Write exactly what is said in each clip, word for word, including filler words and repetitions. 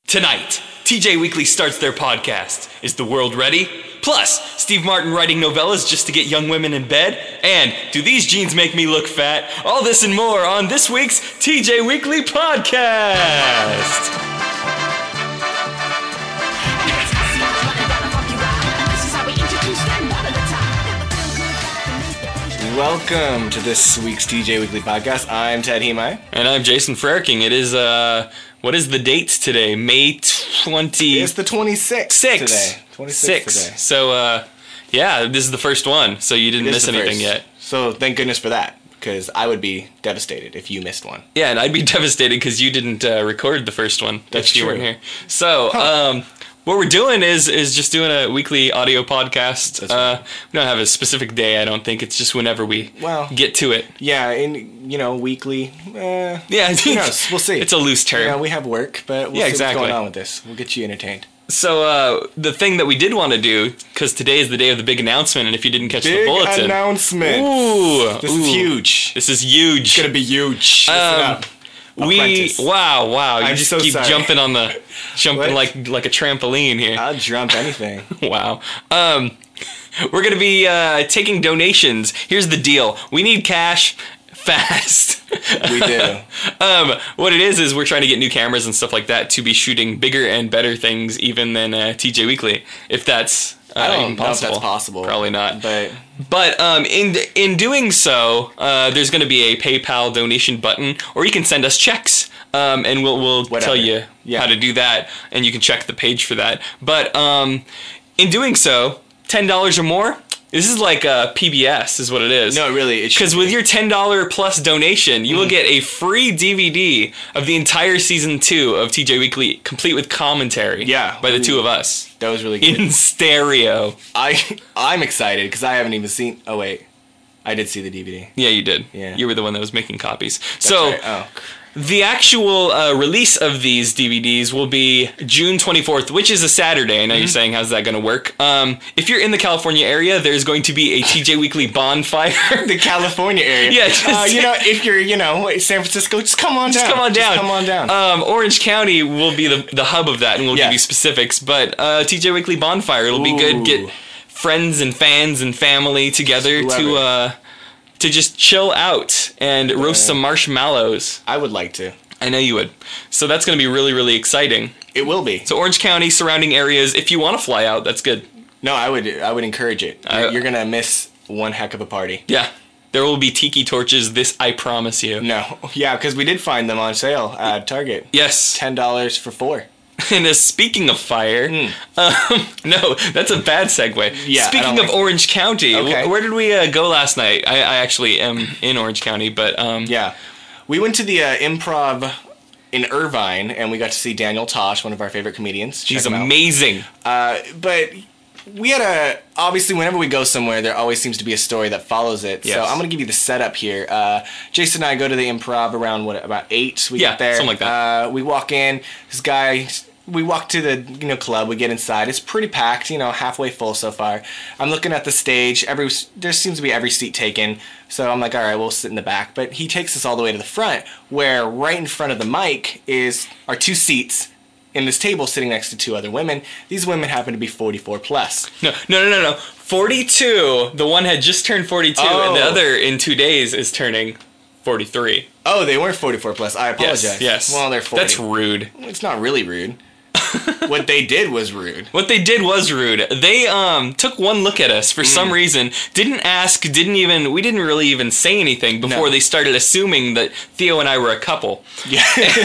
Tonight, T J Weekly starts their podcast. Is the world ready? Plus, Steve Martin writing novellas just to get young women in bed. And do these jeans make me look fat? All this and more on this week's T J Weekly podcast. Welcome to this week's T J Weekly podcast. I'm Ted Hemai. And I'm Jason Frerking. It is, uh, what is the date today? May twentieth. It's the twenty-sixth Six. today. twenty-sixth Six. today. So, uh, yeah, this is the first one, so you didn't It is miss the anything first. yet. So thank goodness for that, because I would be devastated if you missed one. Yeah, and I'd be devastated because you didn't uh, record the first one. That's if you true. weren't here. So, Huh. um, what we're doing is is just doing a weekly audio podcast. That's Uh, right. we don't have a specific day, I don't think. It's just whenever we Well- get to it. Yeah, and, you know, weekly, eh, Yeah, who knows? We'll see. It's a loose term. You know, we have work, but we'll Yeah, see exactly. what's going on with this. We'll get you entertained. So, uh, the thing that we did want to do, because today is the day of the big announcement, and if you didn't catch the Big bulletin... announcement. Ooh, This ooh, is huge. This is huge. It's gonna be huge. Listen Um, up. We Apprentice. wow wow you I'm just so keep sorry. jumping on the jumping What? like like a trampoline here. I'll jump anything. Wow. Um, we're gonna be uh, taking donations. Here's the deal: we need cash fast. We do. um, what it is is we're trying to get new cameras and stuff like that to be shooting bigger and better things even than uh, T J Weekly, if that's uh, I don't even know if possible. that's possible. Probably not. But But um, in in doing so, uh, there's going to be a PayPal donation button, or you can send us checks, um, and we'll we'll Whatever. tell you Yeah. how to do that, and you can check the page for that. But um, in doing so, ten dollars or more. This is like a P B S, is what it is. no, really, it should Because be. with your ten dollars plus donation, you will get a free D V D of the entire season two of T J Weekly, complete with commentary. Yeah. by the Ooh. two of us That was really good. in stereo. I I'm excited because I haven't even seen. Oh wait, I did see the D V D. Yeah, you did. Yeah. You were the one that was making copies. That's so right. Oh, the actual uh, release of these D V Ds will be June twenty-fourth, which is a Saturday. I know Mm-hmm. you're saying, how's that going to work? Um, if you're in the California area, there's going to be a T J Weekly bonfire. the California area. Yeah, just- uh, you know, if you're, you know, San Francisco, just come on Just down. come on down. Just come on down. Um, Orange County will be the, the hub of that, and we'll Yeah. give you specifics. But uh, T J Weekly bonfire, it'll be good. Ooh. Get friends and fans and family together to Whoever. uh, to just chill out and roast Yeah. some marshmallows. I would like to. I know you would. So that's going to be really, really exciting. It will be. So Orange County, surrounding areas, if you want to fly out, that's good. No, I would. I would encourage it. You're, I- you're gonna miss one heck of a party. Yeah. There will be tiki torches, this I promise you. No, yeah, because we did find them on sale at Target. Yes. Ten dollars for four. And uh, speaking of fire, um, no, that's a bad segue. Hmm. Yeah, I Speaking don't of like Orange County, Okay. wh- where did we uh, go last night? I, I actually am in Orange County, but um, Yeah, we went to the uh, Improv in Irvine, and we got to see Daniel Tosh, one of our favorite comedians. Check he's him out. amazing. Uh, but we had a obviously whenever we go somewhere, there always seems to be a story that follows it. Yes. So I'm gonna give you the setup here. Uh, Jason and I go to the Improv around what about eight? We Yeah, get there. something like that. Uh, we walk in. This guy. We walk to the you know club. We get inside. It's pretty packed. You know, halfway full so far. I'm looking at the stage. Every there seems to be every seat taken. So I'm like, all right, we'll sit in the back. But he takes us all the way to the front, where right in front of the mic is are two seats. In this table, sitting next to two other women. These women happen to be forty-four plus. No, no, no, no, no. forty-two. The one had just turned forty-two, and the Oh. other in two days is turning forty-three. Oh, they weren't forty-four plus. I apologize. Yes, yes. Well, they're forty. That's rude. It's not really rude. What they did was rude. What they did was rude. They um took one look at us for Mm. some reason, didn't ask, didn't even, we didn't really even say anything before No. they started assuming that Theo and I were a couple. Yeah.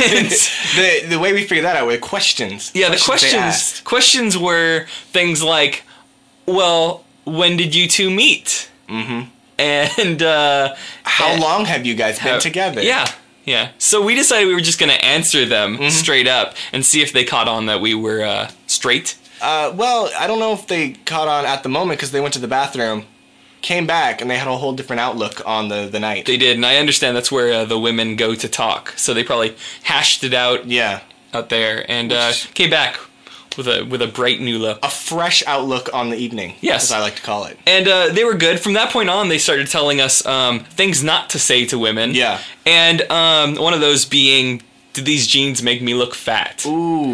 the the way we figured that out were questions. Yeah, the they questions asked. questions were things like, well, when did you two meet? Mm-hmm. And uh How and- long have you guys been how- together? Yeah. Yeah. So we decided we were just going to answer them Mm-hmm. straight up and see if they caught on that we were uh, straight. Uh, well, I don't know if they caught on at the moment because they went to the bathroom, came back, and they had a whole different outlook on the, the night. They did, and I understand that's where uh, the women go to talk. So they probably hashed it out uh, yeah. out there and uh, Which- came back with a with a bright new look. A fresh outlook on the evening. Yes. As I like to call it. And uh, they were good. From that point on, they started telling us um, things not to say to women. Yeah. And um, one of those being, did these jeans make me look fat? Ooh.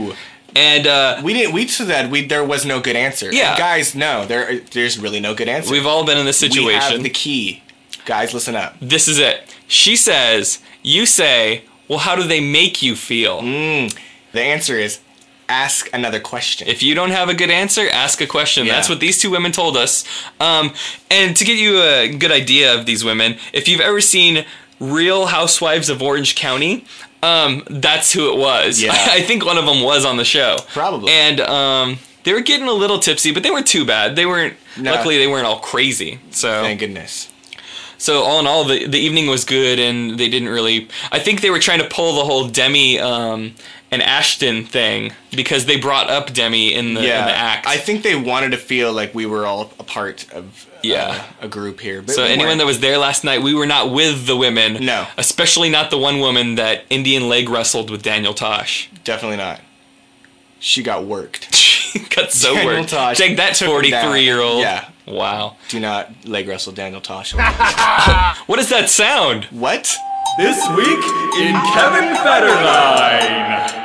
And uh, We didn't. We said we there was no good answer. Yeah. And guys, no, there there's really no good answer. we've all been in this We situation. have the key. Guys, listen up. This is it. She says, you say, well, how do they make you feel? Mm, the answer is ask another question. If you don't have a good answer, ask a question. Yeah. That's what these two women told us. Um, and to give you a good idea of these women, if you've ever seen Real Housewives of Orange County, um, that's who it was. Yeah. I think one of them was on the show. Probably. And um, they were getting a little tipsy, but they weren't too bad. They weren't. No. Luckily, they weren't all crazy. So. Thank goodness. So all in all, the the evening was good, and they didn't really. I think they were trying to pull the whole Demi um, and Ashton thing because they brought up Demi in the, Yeah, in the act. I think they wanted to feel like we were all a part of Yeah. uh, a group here. But so we anyone weren't. that was there last night, we were not with the women. No. Especially not the one woman that Indian leg wrestled with Daniel Tosh. Definitely not. She got worked. She got so Daniel worked. Tosh Take that, took him down. forty-three-year-old. Yeah. Wow. Do not leg wrestle Daniel Tosh. What is that sound? What? This week in Kevin Federline.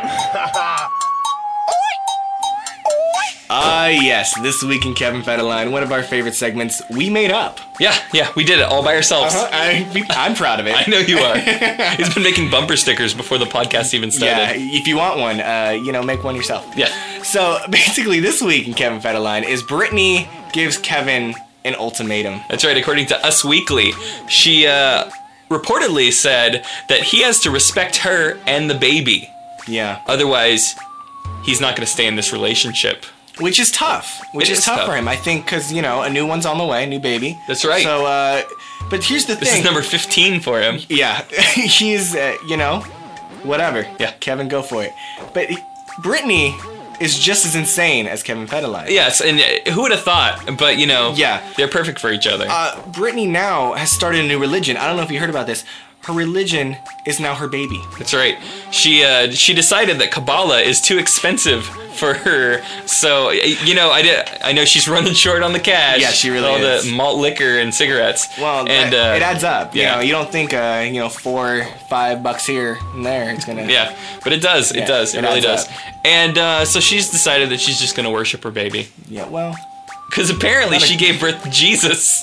Ah, yes. This week in Kevin Federline, one of our favorite segments, we made up. Yeah, yeah, we did it all by ourselves. Uh-huh. I, I'm proud of it. I know you are. He's been making bumper stickers before the podcast even Yeah, started. if you want one, uh, you know, make one yourself. Yeah. So basically, this week in Kevin Federline is Brittany gives Kevin an ultimatum. That's right. According to Us Weekly, she uh, reportedly said that he has to respect her and the baby. Yeah, Otherwise, he's not going to stay in this relationship. which is tough. Which It is, is tough, tough. for him, I think, because you know a new one's on the way, new baby. That's right. So, uh, but here's the This thing. is number fifteen for him. Yeah, he's uh, you know, whatever. Yeah. Kevin, go for it. But he, Brittany is just as insane as Kevin Federline. Yes, and uh, who would have thought? But, you know, Yeah. they're perfect for each other. Uh, Brittany now has started a new religion. I don't know if you heard about this. Her religion is now her baby. That's right. She uh, she decided that Kabbalah is too expensive for her. So, you know, I did, I know she's running short on the cash. Yeah, she really all is. the malt liquor and cigarettes. Well, and that- uh, it adds up. You yeah. know, you don't think uh, you know four, five bucks here and there. It's gonna. Yeah, but it does. It Yeah, does. It, it really adds does. up. And uh, so she's decided that she's just going to worship her baby. Yeah. Well, Because apparently Not a- she gave birth to Jesus.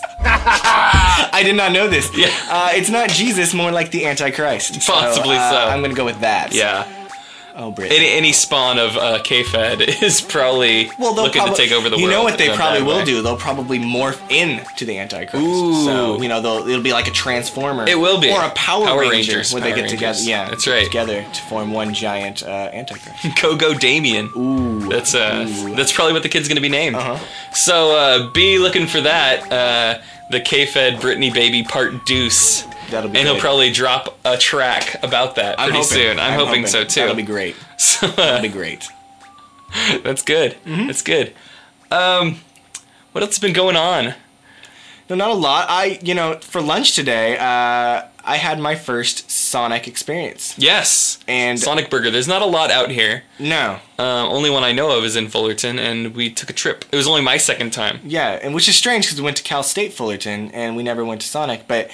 I did not know this. Yeah. Uh, it's not Jesus, more like the Antichrist. Possibly uh, so. I'm gonna go with that. Yeah. Oh, Brittany. Any, any spawn of uh, K-Fed is probably Well, they'll looking probably, to take over the you world. know what they in a probably bad will way. do? They'll probably morph into the Antichrist. Ooh. So you know, they'll, it'll be like a transformer. It will be. or a Power, Power Ranger, Rangers, where they Power get together. Rangers. Yeah, That's get right. Together to form one giant uh, Antichrist. Go Go Damien. Ooh. That's uh, Ooh. that's probably what the kid's gonna be named. Uh-huh. So uh, be looking for that. Uh, the K-Fed Britney Baby Part Deuce. That'll be. And he'll good. probably drop a track about that I'm pretty hoping. soon. I'm, hoping, so too. That'll be great. So, uh, That'll be great. that's good. Mm-hmm. That's good. Um, what else has been going on? No, not a lot. I, you know, for lunch today, uh, I had my first Sonic experience. Yes. And Sonic Burger. There's not a lot out here. no, Um, only one I know of is in Fullerton, and we took a trip. It was only my second time. yeah, and which is strange because we went to Cal State Fullerton and we never went to Sonic, but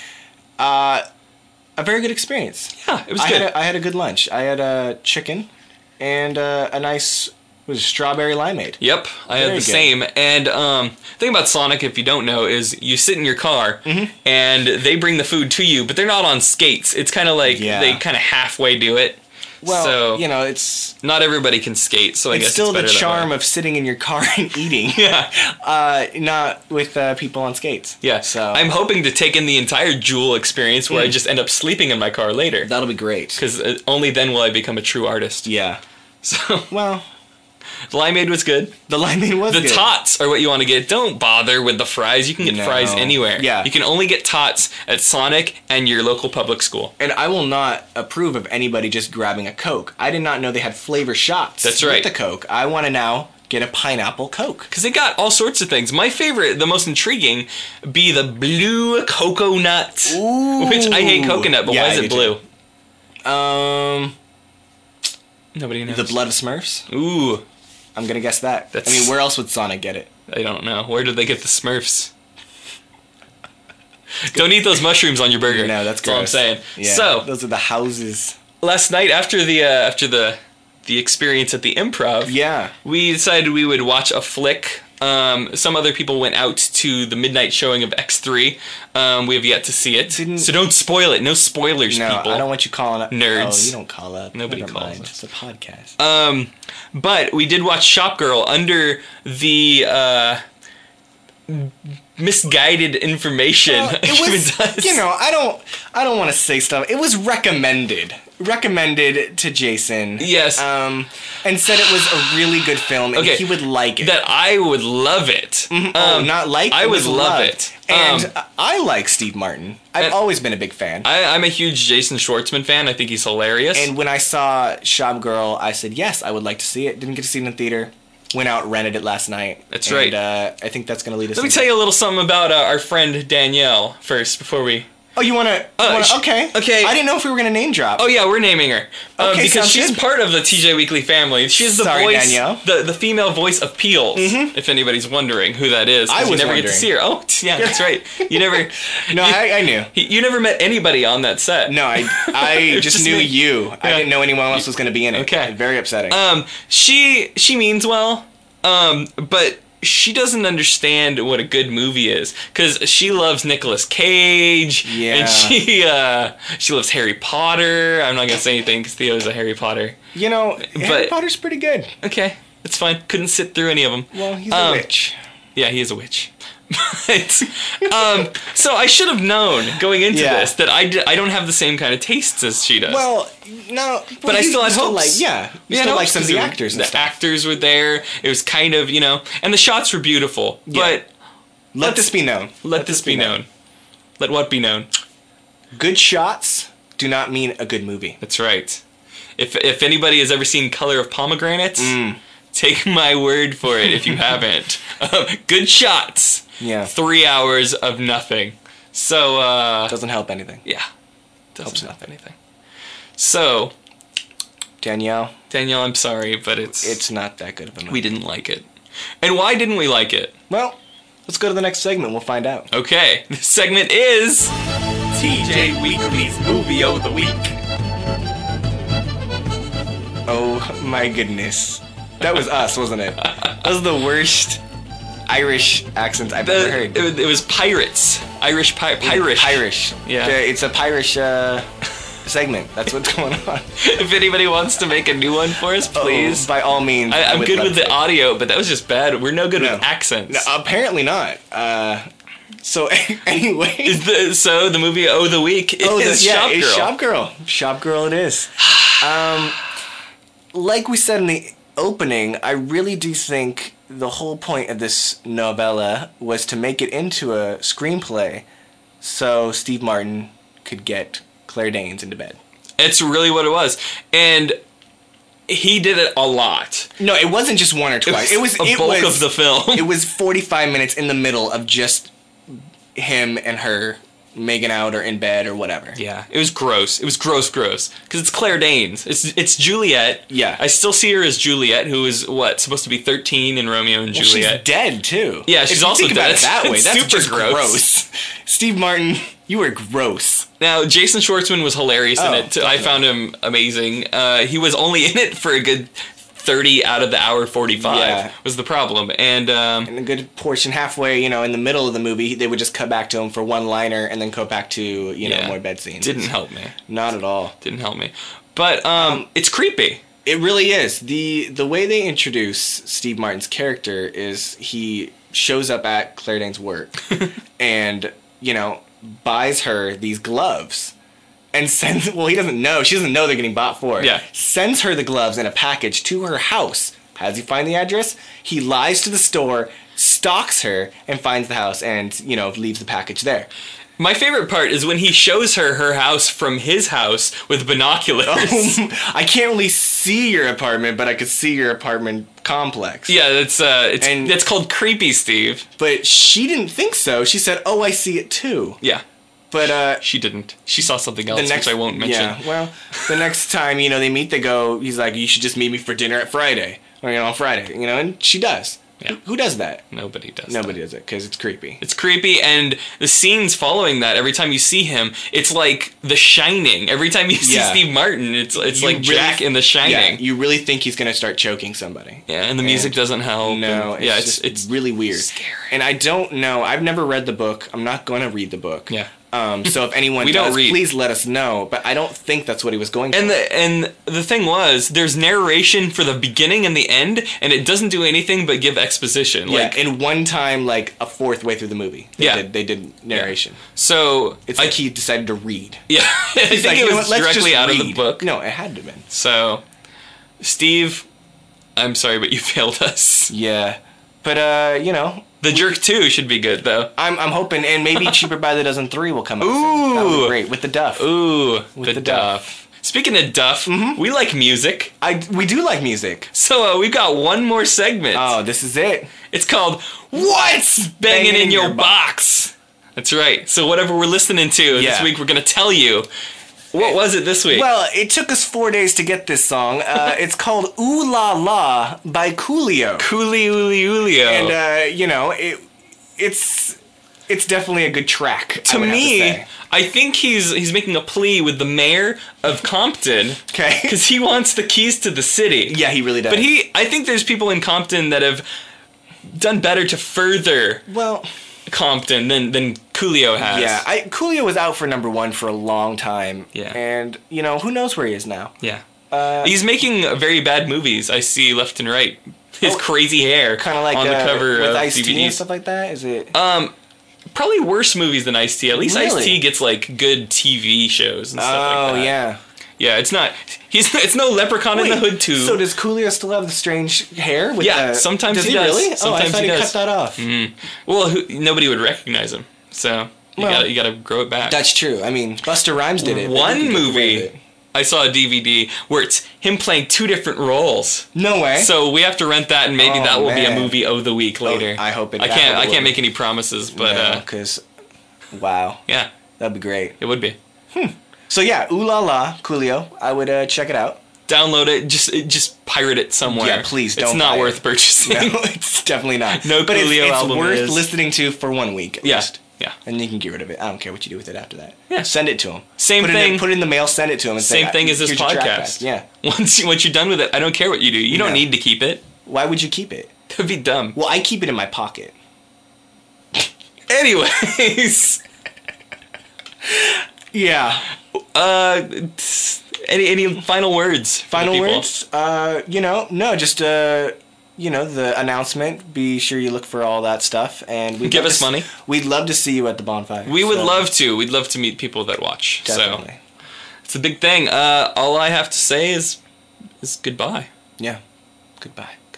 uh, a very good experience. Yeah, it was I good. had a, I had a good lunch. I had a chicken and uh, a nice was it strawberry limeade. Yep, I had Very the good. same. And um, the thing about Sonic, if you don't know, is you sit in your car Mm-hmm. and they bring the food to you, but they're not on skates. It's kind of like Yeah. they kind of halfway do it. Well, so you know, it's not everybody can skate, so I it's guess still it's the better that charm way. of sitting in your car and eating. Yeah, Uh, not with uh, people on skates. yeah. So I'm hoping to take in the entire Jewel experience where I Mm. just end up sleeping in my car later, that'll be great. because only then will I become a true artist. Yeah. So Well, limeade was good. the limeade was The good. tots are what you want to get. Don't bother with the fries. You can get No. fries anywhere. Yeah. You can only get tots at Sonic and your local public school. And I will not approve of anybody just grabbing a Coke. I did not know they had flavor shots. That's right. With the Coke. I want to now get a pineapple Coke. Because they got all sorts of things. My favorite, the most intriguing, be the blue coconut. Ooh. Which I hate coconut, but Yeah, why is I it do blue? Um, Nobody knows. the blood of Smurfs. Ooh, I'm gonna guess that. That's- I mean, where else would Sonic get it? I don't know. Where did they get the Smurfs? Don't eat those mushrooms on your burger. No, that's all I'm gross. saying. Yeah, So those are the houses. last night after the uh, after the the experience at the Improv, Yeah. we decided we would watch a flick. Um, some other people went out to the midnight showing of X three. Um, we have yet to see it, Didn't- so don't spoil it. No spoilers, No, people. I don't want you calling up. Nerds. Oh, you don't call up. Nobody Never calls mind. up. It's a podcast. Um, but we did watch Shop Girl under the uh, misguided information. Well, it was, does. you know, I don't, I don't want to say stuff. It was recommended, recommended to Jason. Yes. Um, and said it was a really good film, and Okay, he would like it. that I would love it. Mhm. Oh, Um, not like I it would was love loved. it. And Um, I like Steve Martin. I've and- always been a big fan. I, I'm a huge Jason Schwartzman fan. I think he's hilarious. And when I saw Shop Girl, I said yes, I would like to see it. Didn't get to see it in the theater. Went out, rented it last night. That's and, right. Uh, I think that's going to lead us. Let me into- tell you a little something about uh, our friend Danielle first before we... Oh, you want to? Uh, sh- okay. okay. I didn't know if we were going to name drop. Oh yeah, we're naming her um, Okay, because sounds she's good. part of the T J Weekly family. She's the Sorry, voice, Danielle. the the female voice of Peels. If anybody's wondering who that is, 'cause I you was never get to wondering. see her. Oh yeah, that's right. You never. No, you, I, I knew. you never met anybody on that set. No, I I It was just, just knew me. you. I Yeah. didn't know anyone else was going to be in it. Okay. Very upsetting. Um, she she means well, um, but she doesn't understand what a good movie is because she loves Nicolas Cage. Yeah. And she uh she loves Harry Potter. I'm not gonna say anything because Theo's a Harry Potter. you know, Harry but- Potter's pretty good. Okay, it's fine. Couldn't sit through any of them. Well, he's Um, a witch. Yeah, he is a witch. But, um, so I should have known going into Yeah. this that I, d- I don't have the same kind of tastes as she does. Well, no, but I still had hopes. like yeah, you Yeah, still no, like some of the because actors and The stuff. actors were there. It was kind of, you know, and the shots were beautiful. Yeah. But Let this be known. let, this be known. Let what be known? Good shots do not mean a good movie. That's right. If if anybody has ever seen Color of Pomegranates, Mm. take my word for it if you haven't. Um, good shots. Yeah. Three hours of nothing. So, uh... Doesn't help anything. yeah. Doesn't Helps help nothing. anything. So, Danielle, Danielle, I'm sorry, but it's... it's not that good of a movie. we didn't like it. And why didn't we like it? Well, let's go to the next segment. We'll find out. Okay, this segment is... T J Weekly's Movie of the Week. Oh my goodness. That was us, wasn't it? That was the worst Irish accent I've ever The, heard. it, was- it was Pirates. Irish pi- Pirish. Pirish. Yeah. Uh, It's a Pirish uh, segment. That's what's going on. If anybody wants to make a new one for us, please. Oh, by all means. I, I'm would good love with the to. audio, but that was just bad. We're no good No. with accents. No, apparently not. Uh, so anyway. Is the, so the movie Oh the Week is Oh, the, yeah, Shop it's Girl. Shop Girl. Shop Girl it is. Um, like we said in the opening, I really do think the whole point of this novella was to make it into a screenplay so Steve Martin could get Claire Danes into bed. It's really what it was. And he did it a lot. No, it wasn't just one or twice. It was, a it bulk was, of the film. It was forty-five minutes in the middle of just him and her making out or in bed or whatever. Yeah, it was gross. It was gross, gross. Because it's Claire Danes. It's it's Juliet. Yeah. I still see her as Juliet, who is, what, supposed to be thirteen in Romeo and Well, Juliet. she's dead too. Yeah, she's if you also think about dead. it that way. It's That's super just gross. gross. Steve Martin, you were gross. Now, Jason Schwartzman was hilarious in Oh, it. Too. I found him amazing. Uh, he was only in it for a good thirty out of the hour forty-five Yeah. was the problem. And um, And a good portion halfway, you know, in the middle of the movie, they would just cut back to him for one liner and then go back to, you know, yeah, more bed scenes. didn't help me. Not at all. Didn't help me. But um, it's creepy. It really is. The the way they introduce Steve Martin's character is he shows up at Claire Danes' work and, you know, buys her these gloves and sends, well, he doesn't know. She doesn't know they're getting bought for. Yeah. Sends her the gloves in a package to her house. How does he find the address? He lies to the store, stalks her, and finds the house and, you know, leaves the package there. My favorite part is when he shows her her house from his house with binoculars. I can't really see your apartment, but I could see your apartment complex. Yeah, that's uh, it's And- that's called creepy, Steve. But she didn't think so. She said, "Oh, I see it too." Yeah, But uh, she didn't. She saw something else, the next, which I won't mention. Yeah, well, the next time you know they meet, they go. He's like, "You should just meet me for dinner at Friday, or you know, on Friday." You know, and she does. Yeah. Who does that? Nobody does. Nobody that. does it because it's creepy. It's creepy, and the scenes following that, every time you see him, it's like The Shining. Every time you see Yeah. Steve Martin, it's it's You like really- Jack in The Shining. Yeah, Yeah, you really think he's gonna start choking somebody. and the music And- doesn't help. No, and- it's yeah, just it's it's really weird. scary. And I don't know. I've never read the book. I'm not going to read the book. Yeah. Um. So if anyone We does, don't read. please let us know. But I don't think that's what he was going for. And the and the thing was, there's narration for the beginning and the end, and it doesn't do anything but give exposition. yeah, Like in one time, like a fourth way through the movie, they Yeah. did, they did narration. so, It's I, like he decided to read. yeah, I He's think like, it you know was what, let's directly just out of the read. book. No, it had to have been. So, Steve, I'm sorry, but you failed us. Yeah, but uh, you know, The Jerk two should be good though. I'm I'm hoping, and maybe Cheaper by the Dozen three will come out. Soon. That would Ooh. be great with the Duff. Ooh, With the, the Duff. Duff. Speaking of Duff, we like music. I we do like music. So uh, we've got one more segment. Oh, this is it. It's called What's Banging in Your Box? That's right. So whatever we're listening to this Yeah. week, we're going to tell you. What was it this week? Well, it took us four days to get this song. Uh, it's called Ooh La La by Coolio. Cooley Ooly Oolio. And, uh, you know, it it's it's definitely a good track. to I would have me, say. I think he's he's making a plea with the mayor of Compton. Okay. Because he wants the keys to the city. Yeah, he really does. But he, I think there's people in Compton that have done better to further well, Compton than than Coolio has. yeah, I, Coolio was out for number one for a long time. Yeah. And, you know, who knows where he is now. Yeah. Uh, He's making very bad movies. I see left and right. His Oh, crazy hair, kind of like on the uh, cover with of Ice-T D V Ds. and stuff like that. Is it? Um, probably worse movies than Ice-T. At least Really? Ice-T gets like good T V shows and stuff Oh, like that. yeah. Yeah, it's not. He's. It's no Leprechaun in the Hood two. So does Coolio still have the strange hair? With Yeah, the, sometimes does he he, does. really? oh, I Sometimes thought he he, does. cut that off. Mm. Well, who, nobody would recognize him. So you Well, gotta you gotta grow it back. That's true. I mean, Busta Rhymes did it. but he One could get away movie with it. I saw a D V D where it's him playing two different roles. No way. So we have to rent that, and maybe Oh, that will be a man. movie of the week later. I hope it- I I can't. hope I it can't will. make any promises, but uh, because, wow, yeah, that'd be great. it would be. So yeah, Ooh La La, Coolio. I would uh, check it out. Download it. Just it, just pirate it somewhere. Yeah, please It's don't not buy worth it. purchasing. No, it's definitely not. No but it's, Coolio it's album worth is. listening to for one week at Yeah, least. yeah. And you can get rid of it. I don't care what you do with it after that. Yeah. Send it to him. Same put It thing- in, put it in the mail. Send it to him. And Same say, thing as this "Here's your track podcast. back." Yeah. Once you, once you're done with it, I don't care what you do. You don't No. need to keep it. Why would you keep it? That'd be dumb. Well, I keep it in my pocket. Anyways, Yeah. uh, any any final words? for the Final people? words? Uh, you know, no, just uh, you know, the announcement. Be sure you look for all that stuff, and we'd Give love us to s- money. We'd love to see you at the bonfire. We would so, love to. We'd love to meet people that watch. definitely. So it's a big thing. Uh, all I have to say is is goodbye. Yeah. Goodbye.